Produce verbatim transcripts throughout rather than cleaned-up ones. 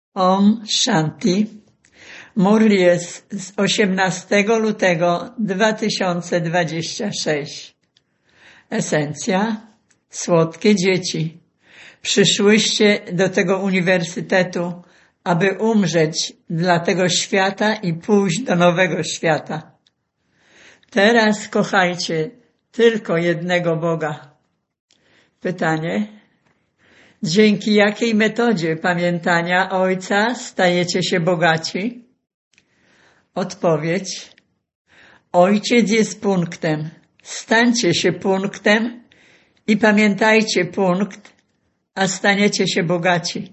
Om Shanti. Murli jest z osiemnastego lutego dwa tysiące dwudziestego szóstego. Esencja. Słodkie dzieci. Przyszłyście do tego uniwersytetu, aby umrzeć dla tego świata i pójść do nowego świata. Teraz kochajcie tylko jednego Boga. Pytanie. Dzięki jakiej metodzie pamiętania Ojca stajecie się bogaci? Odpowiedź. Ojciec jest punktem. Stańcie się punktem i pamiętajcie punkt, a staniecie się bogaci.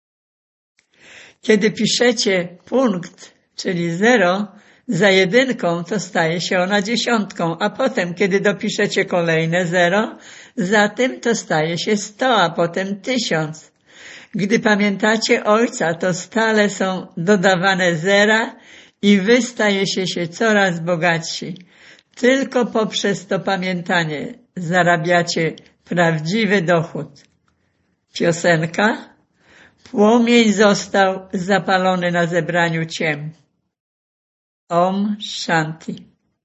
Kiedy piszecie punkt, czyli zero, za jedynką, to staje się ona dziesiątką, a potem, kiedy dopiszecie kolejne zero, za tym to staje się sto, a potem tysiąc. Gdy pamiętacie Ojca, to stale są dodawane zera i wy stajecie się coraz bogatsi. Tylko poprzez to pamiętanie zarabiacie prawdziwy dochód. Piosenka. Płomień został zapalony na zebraniu ciem. Om Shanti.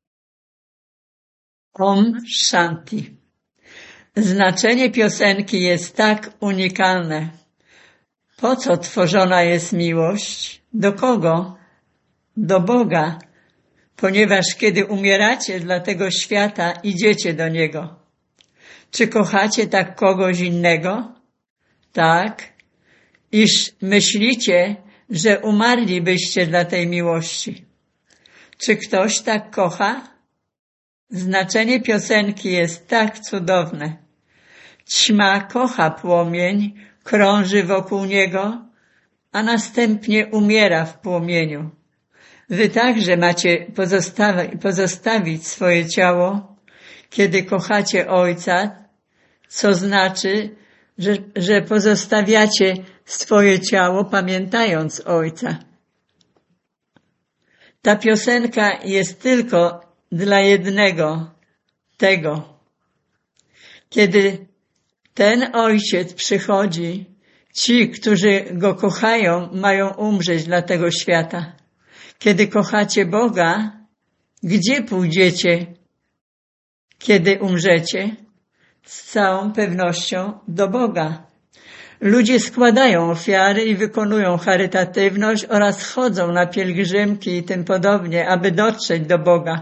Om Shanti. Znaczenie piosenki jest tak unikalne. Po co tworzona jest miłość? Do kogo? Do Boga. Ponieważ kiedy umieracie dla tego świata, idziecie do Niego. Czy kochacie tak kogoś innego? Tak. Iż myślicie, że umarlibyście dla tej miłości. Czy ktoś tak kocha? Znaczenie piosenki jest tak cudowne. Ćma kocha płomień, krąży wokół niego, a następnie umiera w płomieniu. Wy także macie pozostawi- pozostawić swoje ciało, kiedy kochacie Ojca, co znaczy, że, że pozostawiacie swoje ciało, pamiętając Ojca. Ta piosenka jest tylko dla jednego, tego. Kiedy ten Ojciec przychodzi, ci, którzy Go kochają, mają umrzeć dla tego świata. Kiedy kochacie Boga, gdzie pójdziecie, kiedy umrzecie? Z całą pewnością do Boga. Ludzie składają ofiary i wykonują charytatywność oraz chodzą na pielgrzymki i tym podobnie, aby dotrzeć do Boga.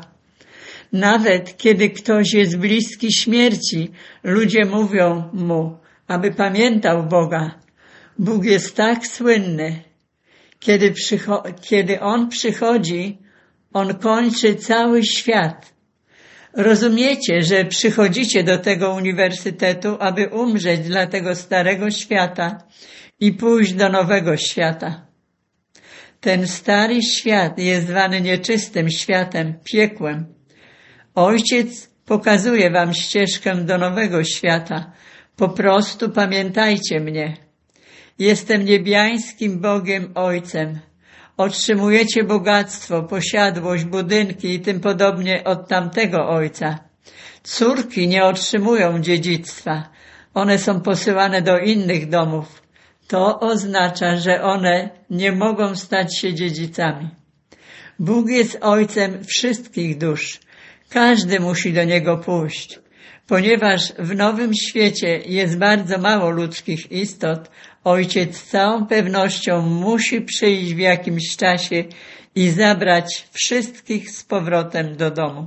Nawet kiedy ktoś jest bliski śmierci, ludzie mówią mu, aby pamiętał Boga. Bóg jest tak słynny. Kiedy, przycho- kiedy On przychodzi, On kończy cały świat. Rozumiecie, że przychodzicie do tego uniwersytetu, aby umrzeć dla tego starego świata i pójść do nowego świata. Ten stary świat jest zwany nieczystym światem, piekłem. Ojciec pokazuje wam ścieżkę do nowego świata. Po prostu pamiętajcie mnie. Jestem niebiańskim Bogiem Ojcem. Otrzymujecie bogactwo, posiadłość, budynki i tym podobnie od tamtego Ojca. Córki nie otrzymują dziedzictwa. One są posyłane do innych domów. To oznacza, że one nie mogą stać się dziedzicami. Bóg jest Ojcem wszystkich dusz. Każdy musi do Niego pójść. Ponieważ w nowym świecie jest bardzo mało ludzkich istot, Ojciec z całą pewnością musi przyjść w jakimś czasie i zabrać wszystkich z powrotem do domu.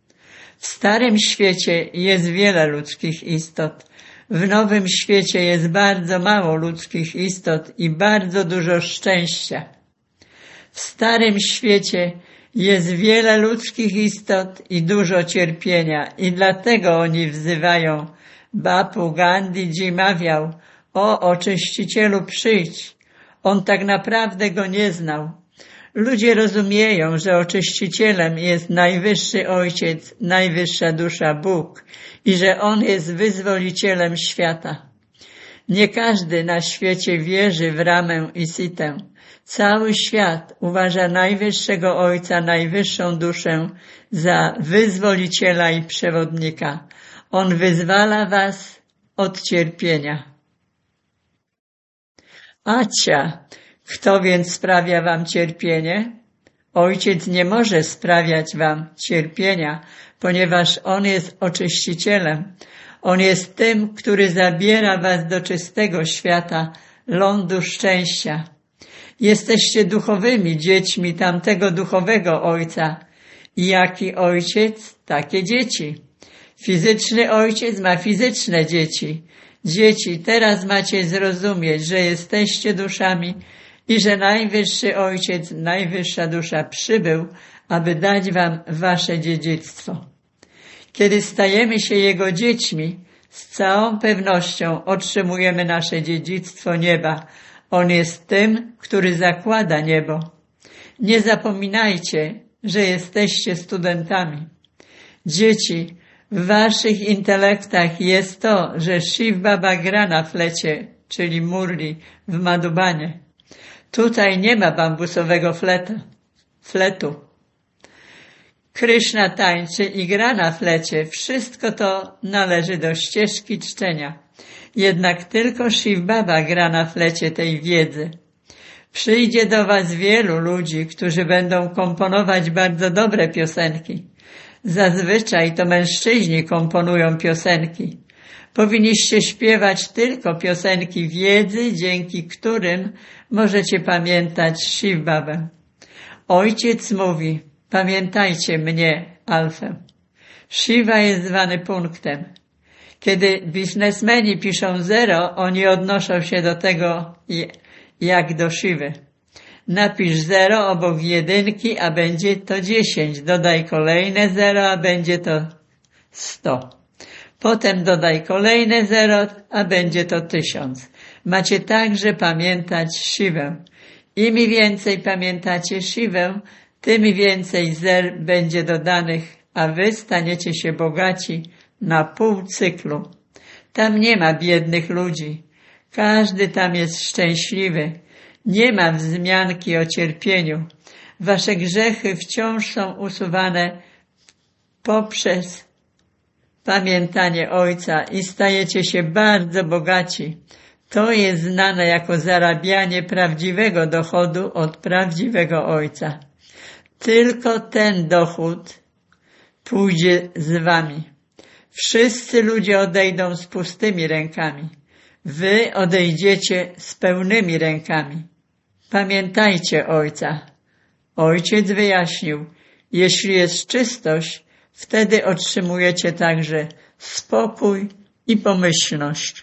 W starym świecie jest wiele ludzkich istot. W nowym świecie jest bardzo mało ludzkich istot i bardzo dużo szczęścia. W starym świecie jest wiele ludzkich istot i dużo cierpienia i dlatego oni wzywają. Bapu Gandhiji mawiał, o oczyścicielu przyjdź. On tak naprawdę go nie znał. Ludzie rozumieją, że oczyścicielem jest najwyższy Ojciec, najwyższa dusza Bóg i że On jest wyzwolicielem świata. Nie każdy na świecie wierzy w Ramę i Sitę. Cały świat uważa najwyższego Ojca, najwyższą duszę za wyzwoliciela i przewodnika. On wyzwala was od cierpienia. Acia, Kto więc sprawia wam cierpienie? Ojciec nie może sprawiać wam cierpienia, ponieważ On jest oczyścicielem. On jest tym, który zabiera was do czystego świata, lądu szczęścia. Jesteście duchowymi dziećmi tamtego duchowego Ojca. I jaki ojciec, takie dzieci. Fizyczny ojciec ma fizyczne dzieci. Dzieci, teraz macie zrozumieć, że jesteście duszami i że Najwyższy Ojciec, Najwyższa Dusza przybył, aby dać wam wasze dziedzictwo. Kiedy stajemy się Jego dziećmi, z całą pewnością otrzymujemy nasze dziedzictwo nieba. On jest tym, który zakłada niebo. Nie zapominajcie, że jesteście studentami. Dzieci, w waszych intelektach jest to, że Shiv Baba gra na flecie, czyli murli, w Madhubanie. Tutaj nie ma bambusowego fleta, fletu. Kryszna tańczy i gra na flecie. Wszystko to należy do ścieżki czczenia. Jednak tylko Shiv Baba gra na flecie tej wiedzy. Przyjdzie do was wielu ludzi, którzy będą komponować bardzo dobre piosenki. Zazwyczaj to mężczyźni komponują piosenki. Powinniście śpiewać tylko piosenki wiedzy, dzięki którym możecie pamiętać Shiv Babę. Ojciec mówi, pamiętajcie mnie, Alfę. Shiva jest zwany punktem. Kiedy biznesmeni piszą zero, oni odnoszą się do tego jak do Shivy. Napisz zero obok jedynki, a będzie to dziesięć. Dodaj kolejne zero, a będzie to sto. Potem dodaj kolejne zero, a będzie to tysiąc. Macie także pamiętać Shivę. Im więcej pamiętacie Shivę, tym więcej zer będzie dodanych, a wy staniecie się bogaci na pół cyklu. Tam nie ma biednych ludzi. Każdy tam jest szczęśliwy. Nie ma wzmianki o cierpieniu. Wasze grzechy wciąż są usuwane poprzez pamiętanie Ojca i stajecie się bardzo bogaci. To jest znane jako zarabianie prawdziwego dochodu od prawdziwego Ojca. Tylko ten dochód pójdzie z wami. Wszyscy ludzie odejdą z pustymi rękami. Wy odejdziecie z pełnymi rękami. Pamiętajcie Ojca. Ojciec wyjaśnił, jeśli jest czystość, wtedy otrzymujecie także spokój i pomyślność.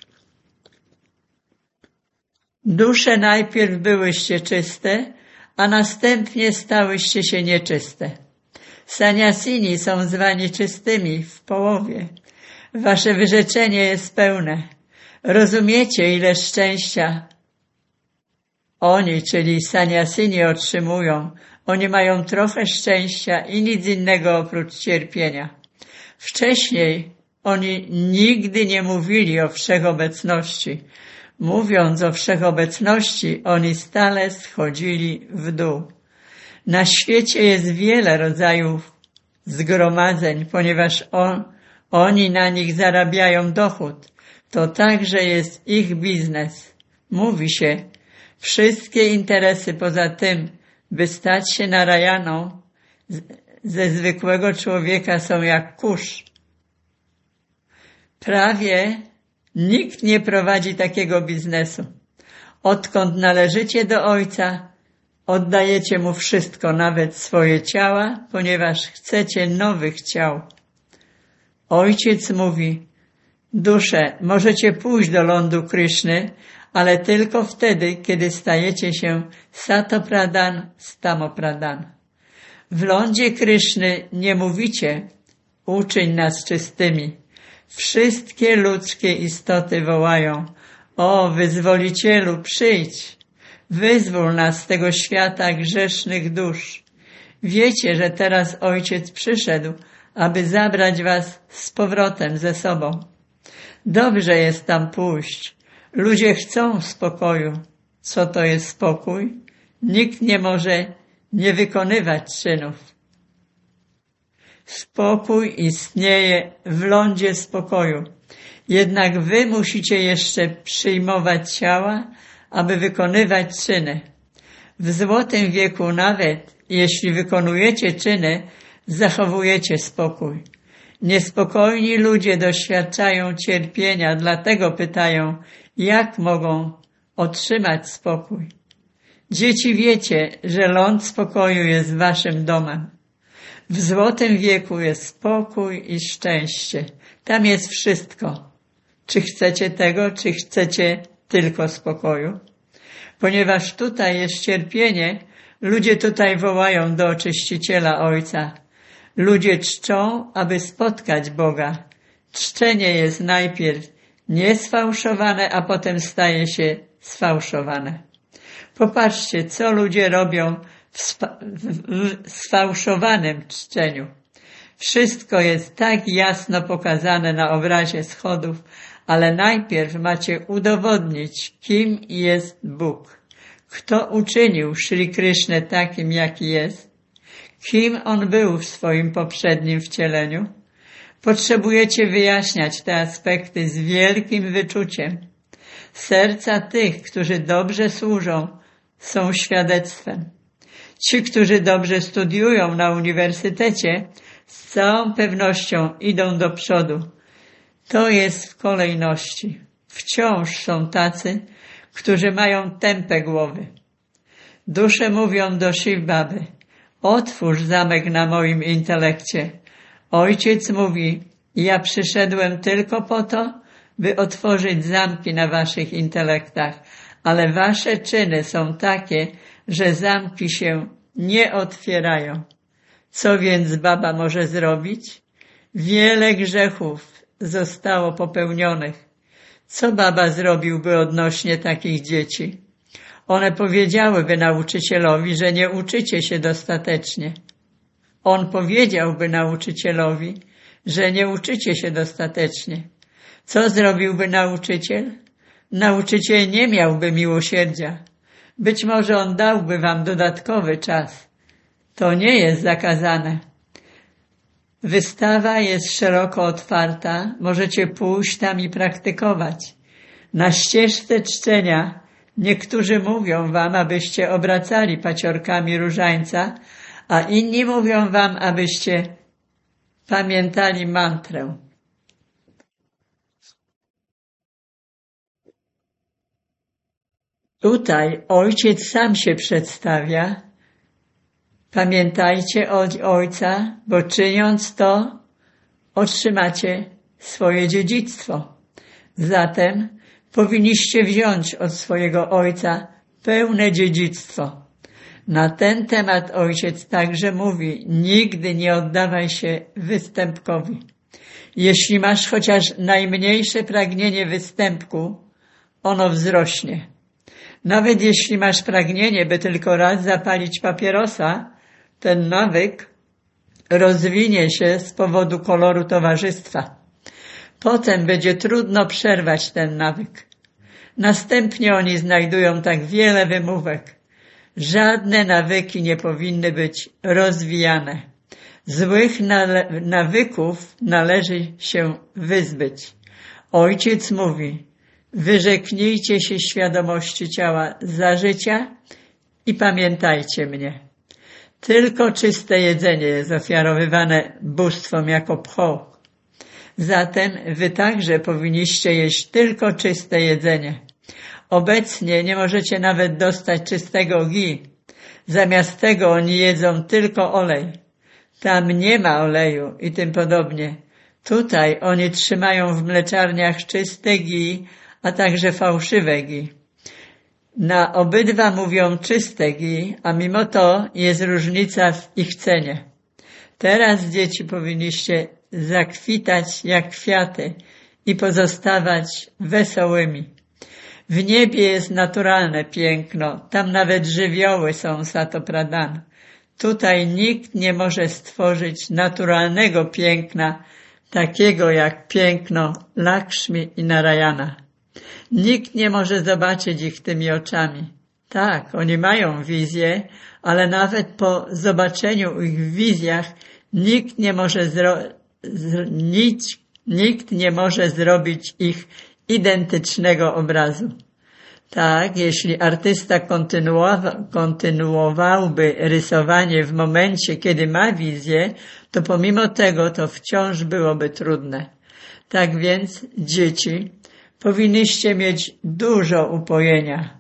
Dusze najpierw byłyście czyste, a następnie stałyście się nieczyste. Saniasini są zwani czystymi w połowie. Wasze wyrzeczenie jest pełne. Rozumiecie, ile szczęścia oni, czyli saniasini, otrzymują. Oni mają trochę szczęścia i nic innego oprócz cierpienia. Wcześniej oni nigdy nie mówili o wszechobecności. Mówiąc o wszechobecności, oni stale schodzili w dół. Na świecie jest wiele rodzajów zgromadzeń, ponieważ on, oni na nich zarabiają dochód. To także jest ich biznes. Mówi się, wszystkie interesy poza tym, by stać się narajaną, ze zwykłego człowieka są jak kurz. Prawie nikt nie prowadzi takiego biznesu. Odkąd należycie do Ojca, oddajecie Mu wszystko, nawet swoje ciała, ponieważ chcecie nowych ciał. Ojciec mówi, dusze, możecie pójść do lądu Kryszny, ale tylko wtedy, kiedy stajecie się Satopradan, Stamopradan. W lądzie Kryszny nie mówicie, uczyń nas czystymi. Wszystkie ludzkie istoty wołają, o Wyzwolicielu, przyjdź, wyzwól nas z tego świata grzesznych dusz. Wiecie, że teraz Ojciec przyszedł, aby zabrać was z powrotem ze sobą. Dobrze jest tam pójść. Ludzie chcą spokoju. Co to jest spokój? Nikt nie może nie wykonywać czynów. Spokój istnieje w lądzie spokoju. Jednak wy musicie jeszcze przyjmować ciała, aby wykonywać czyny. W złotym wieku nawet, jeśli wykonujecie czyny, zachowujecie spokój. Niespokojni ludzie doświadczają cierpienia, dlatego pytają, jak mogą otrzymać spokój. Dzieci, wiecie, że ląd spokoju jest waszym domem. W złotym wieku jest spokój i szczęście. Tam jest wszystko. Czy chcecie tego, czy chcecie tylko spokoju? Ponieważ tutaj jest cierpienie, ludzie tutaj wołają do Oczyściciela Ojca. Ludzie czczą, aby spotkać Boga. Czczenie jest najpierw niesfałszowane, a potem staje się sfałszowane. Popatrzcie, co ludzie robią w, spa- w sfałszowanym czczeniu. Wszystko jest tak jasno pokazane na obrazie schodów, ale najpierw macie udowodnić, kim jest Bóg. Kto uczynił Szri Krishnę takim, jaki jest? Kim On był w swoim poprzednim wcieleniu? Potrzebujecie wyjaśniać te aspekty z wielkim wyczuciem. Serca tych, którzy dobrze służą, są świadectwem. Ci, którzy dobrze studiują na uniwersytecie, z całą pewnością idą do przodu. To jest w kolejności. Wciąż są tacy, którzy mają tępe głowy. Dusze mówią do Shiv Baby, otwórz zamek na moim intelekcie. Ojciec mówi, ja przyszedłem tylko po to, by otworzyć zamki na waszych intelektach, ale wasze czyny są takie, że zamki się nie otwierają. Co więc baba może zrobić? Wiele grzechów zostało popełnionych. Co baba zrobiłby odnośnie takich dzieci? One powiedziałyby nauczycielowi, że nie uczycie się dostatecznie. On powiedziałby nauczycielowi, że nie uczycie się dostatecznie. Co zrobiłby nauczyciel? Nauczyciel nie miałby miłosierdzia. Być może on dałby wam dodatkowy czas. To nie jest zakazane. Wystawa jest szeroko otwarta, możecie pójść tam i praktykować. Na ścieżce czczenia niektórzy mówią wam, abyście obracali paciorkami różańca, a inni mówią wam, abyście pamiętali mantrę. Tutaj Ojciec sam się przedstawia. Pamiętajcie o Ojca, bo czyniąc to, otrzymacie swoje dziedzictwo. Zatem powinniście wziąć od swojego Ojca pełne dziedzictwo. Na ten temat Ojciec także mówi, nigdy nie oddawaj się występkowi. Jeśli masz chociaż najmniejsze pragnienie występku, ono wzrośnie. Nawet jeśli masz pragnienie, by tylko raz zapalić papierosa, ten nawyk rozwinie się z powodu koloru towarzystwa. Potem będzie trudno przerwać ten nawyk. Następnie oni znajdują tak wiele wymówek. Żadne nawyki nie powinny być rozwijane. Złych nale- nawyków należy się wyzbyć. Ojciec mówi, wyrzeknijcie się świadomości ciała za życia i pamiętajcie mnie. Tylko czyste jedzenie jest ofiarowywane bóstwom jako pchoł. Zatem wy także powinniście jeść tylko czyste jedzenie. Obecnie nie możecie nawet dostać czystego ghee. Zamiast tego oni jedzą tylko olej. Tam nie ma oleju i tym podobnie. Tutaj oni trzymają w mleczarniach czyste ghee, a także fałszywe ghee. Na obydwa mówią czyste ghee, a mimo to jest różnica w ich cenie. Teraz dzieci powinniście zakwitać jak kwiaty i pozostawać wesołymi. W niebie jest naturalne piękno, tam nawet żywioły są Satopradan. Tutaj nikt nie może stworzyć naturalnego piękna, takiego jak piękno Lakshmi i Narayana. Nikt nie może zobaczyć ich tymi oczami. Tak, oni mają wizję, ale nawet po zobaczeniu ich w wizjach nikt nie może zro- z- nic, nikt nie może zrobić ich identycznego obrazu. Tak, jeśli artysta kontynuowa, kontynuowałby rysowanie w momencie, kiedy ma wizję, to pomimo tego to wciąż byłoby trudne. Tak więc, dzieci, powinniście mieć dużo upojenia.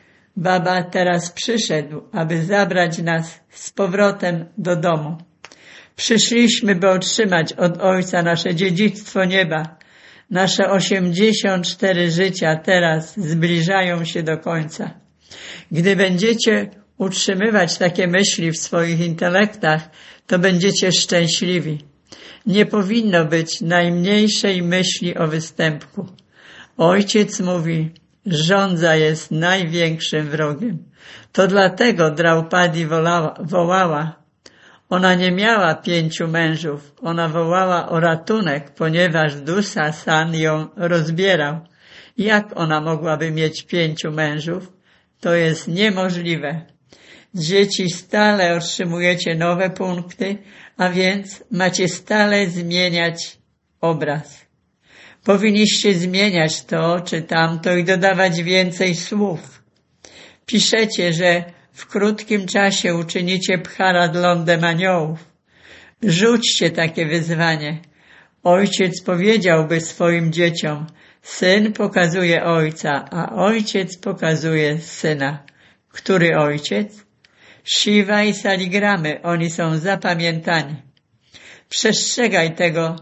Baba teraz przyszedł, aby zabrać nas z powrotem do domu. Przyszliśmy, by otrzymać od Ojca nasze dziedzictwo nieba. Nasze osiemdziesiąt cztery życia teraz zbliżają się do końca. Gdy będziecie utrzymywać takie myśli w swoich intelektach, to będziecie szczęśliwi. Nie powinno być najmniejszej myśli o występku. Ojciec mówi, żądza jest największym wrogiem. To dlatego Draupadi wołała, wołała. Ona nie miała pięciu mężów. Ona wołała o ratunek, ponieważ Dusasan ją rozbierał. Jak ona mogłaby mieć pięciu mężów? To jest niemożliwe. Dzieci, stale otrzymujecie nowe punkty, a więc macie stale zmieniać obraz. Powinniście zmieniać to czy tamto i dodawać więcej słów. Piszecie, że w krótkim czasie uczynicie Bharat lądem aniołów. Rzućcie takie wyzwanie. Ojciec powiedziałby swoim dzieciom, syn pokazuje ojca, a ojciec pokazuje syna. Który ojciec? Shiva i Saligramy, oni są zapamiętani. Przestrzegaj tego,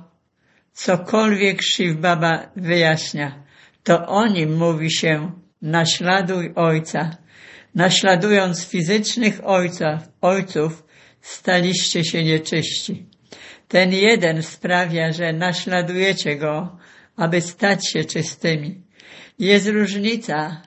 cokolwiek Shiv Baba wyjaśnia. To o nim mówi się, naśladuj ojca. Naśladując fizycznych ojców, ojców, staliście się nieczyści. Ten jeden sprawia, że naśladujecie go, aby stać się czystymi. Jest różnica.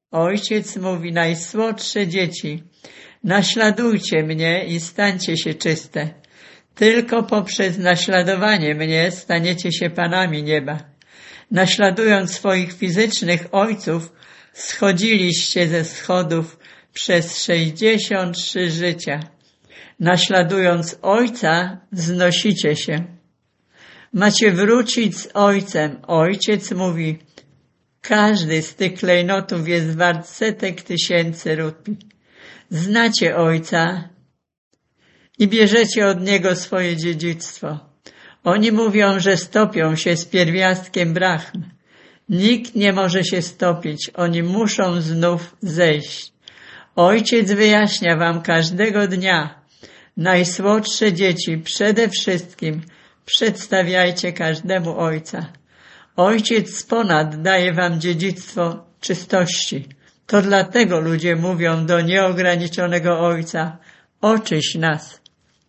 Ojciec mówi, najsłodsze dzieci, naśladujcie mnie i stańcie się czyste. Tylko poprzez naśladowanie mnie staniecie się panami nieba. Naśladując swoich fizycznych ojców, schodziliście ze schodów przez sześćdziesiąt trzy życia. Naśladując Ojca, wznosicie się. Macie wrócić z Ojcem. Ojciec mówi, każdy z tych klejnotów jest wart setek tysięcy rupii. Znacie Ojca i bierzecie od Niego swoje dziedzictwo. Oni mówią, że stopią się z pierwiastkiem Brahmy. Nikt nie może się stopić, oni muszą znów zejść. Ojciec wyjaśnia wam każdego dnia. Najsłodsze dzieci przede wszystkim przedstawiajcie każdemu Ojca. Ojciec z ponad daje wam dziedzictwo czystości. To dlatego ludzie mówią do nieograniczonego Ojca, oczyść nas.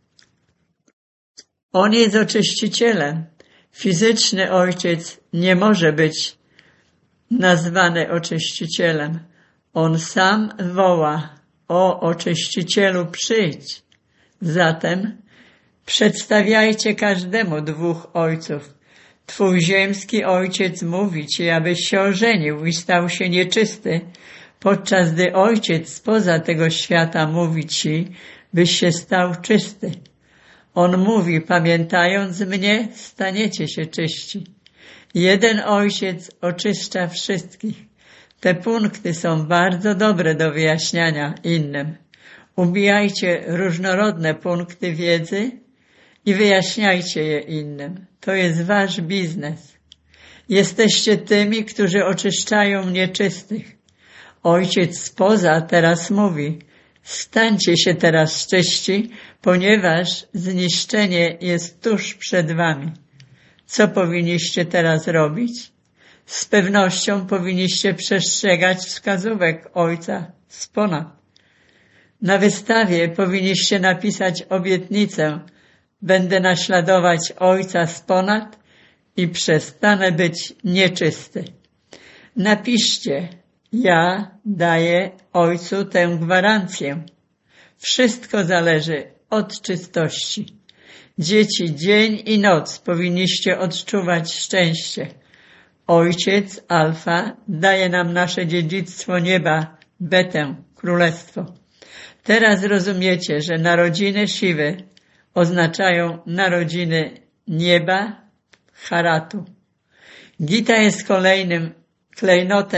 On jest oczyścicielem. Fizyczny Ojciec nie może być nazwany oczyścicielem. On sam woła, o oczyścicielu przyjdź. Zatem przedstawiajcie każdemu dwóch ojców. Twój ziemski ojciec mówi ci, abyś się ożenił i stał się nieczysty, podczas gdy ojciec spoza tego świata mówi ci, byś się stał czysty. On mówi, pamiętając mnie, staniecie się czyści. Jeden ojciec oczyszcza wszystkich. Te punkty są bardzo dobre do wyjaśniania innym. Ubijajcie różnorodne punkty wiedzy i wyjaśniajcie je innym. To jest wasz biznes. Jesteście tymi, którzy oczyszczają nieczystych. Ojciec spoza teraz mówi, stańcie się teraz czyści, ponieważ zniszczenie jest tuż przed wami. Co powinniście teraz robić? Z pewnością powinniście przestrzegać wskazówek Ojca z ponad. Na wystawie powinniście napisać obietnicę, będę naśladować Ojca z ponad i przestanę być nieczysty. Napiszcie, ja daję Ojcu tę gwarancję. Wszystko zależy od czystości. Dzieci, dzień i noc powinniście odczuwać szczęście. Ojciec, Alfa, daje nam nasze dziedzictwo nieba, Betę, królestwo. Teraz rozumiecie, że narodziny Siwy oznaczają narodziny nieba, Haratu. Gita jest kolejnym klejnotem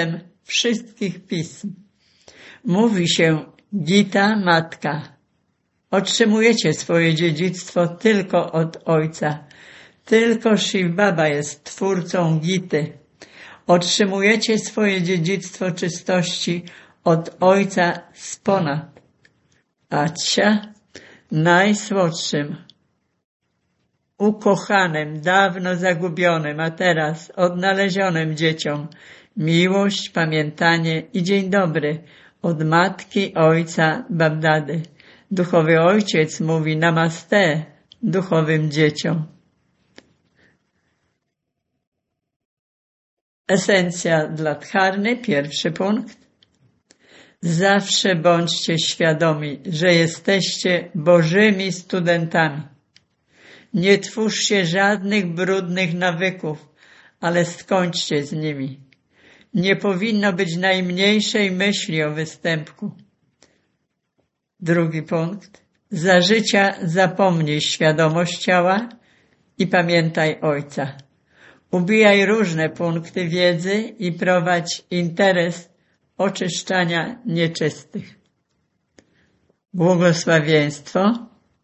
wszystkich pism. Mówi się Gita Matka. Otrzymujecie swoje dziedzictwo tylko od Ojca. Tylko Shiv Baba jest twórcą Gity. Otrzymujecie swoje dziedzictwo czystości od Ojca z ponad. Acia, najsłodszym, ukochanym, dawno zagubionym, a teraz odnalezionym dzieciom miłość, pamiętanie i dzień dobry od matki, ojca, Babdady. Duchowy ojciec mówi namaste duchowym dzieciom. Esencja dla Dharny, pierwszy punkt. Zawsze bądźcie świadomi, że jesteście Bożymi studentami. Nie twórzcie żadnych brudnych nawyków, ale skończcie z nimi. Nie powinno być najmniejszej myśli o występku. Drugi punkt. Za życia zapomnij świadomość ciała i pamiętaj Ojca. Ubijaj różne punkty wiedzy i prowadź interes oczyszczania nieczystych. Błogosławieństwo.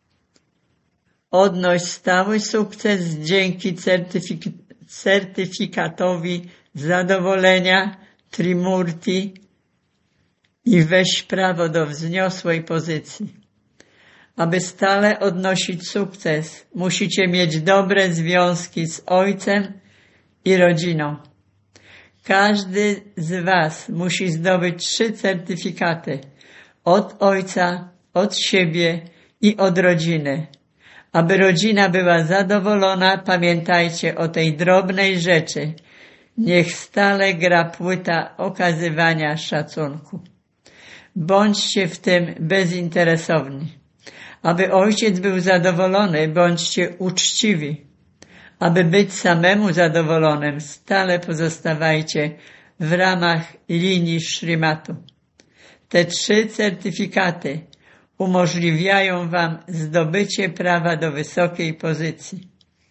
Odnoś stały sukces dzięki certyfik- certyfikatowi zadowolenia Trimurti i weź prawo do wzniosłej pozycji. Aby stale odnosić sukces, musicie mieć dobre związki z Ojcem i rodziną. Każdy z was musi zdobyć trzy certyfikaty od Ojca, od siebie i od rodziny. Aby rodzina była zadowolona, pamiętajcie o tej drobnej rzeczy. Niech stale gra płyta okazywania szacunku. Bądźcie w tym bezinteresowni. Aby ojciec był zadowolony, bądźcie uczciwi. Aby być samemu zadowolonym, stale pozostawajcie w ramach linii Śrimatu. Te trzy certyfikaty umożliwiają wam zdobycie prawa do wysokiej pozycji.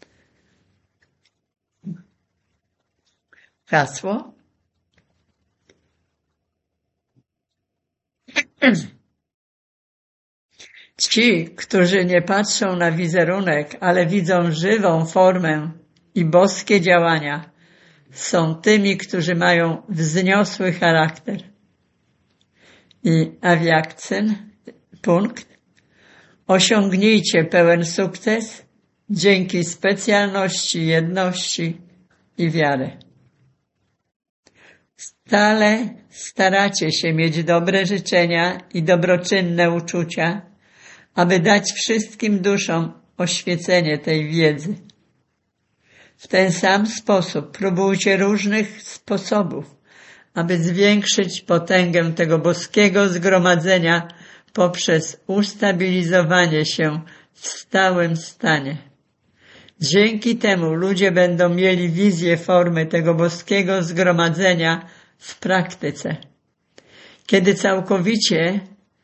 Hasło. Ci, którzy nie patrzą na wizerunek, ale widzą żywą formę i boskie działania, są tymi, którzy mają wzniosły charakter. I awiakcyn, punkt. Osiągnijcie pełen sukces dzięki specjalności, jedności i wiary. Stale staracie się mieć dobre życzenia i dobroczynne uczucia, aby dać wszystkim duszom oświecenie tej wiedzy. W ten sam sposób próbujcie różnych sposobów, aby zwiększyć potęgę tego boskiego zgromadzenia poprzez ustabilizowanie się w stałym stanie. Dzięki temu ludzie będą mieli wizję formy tego boskiego zgromadzenia w praktyce. Kiedy całkowicie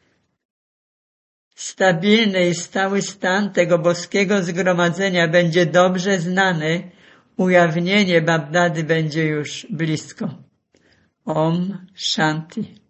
stabilny i stały stan tego boskiego zgromadzenia będzie dobrze znany, ujawnienie Babdady będzie już blisko. Om Shanti.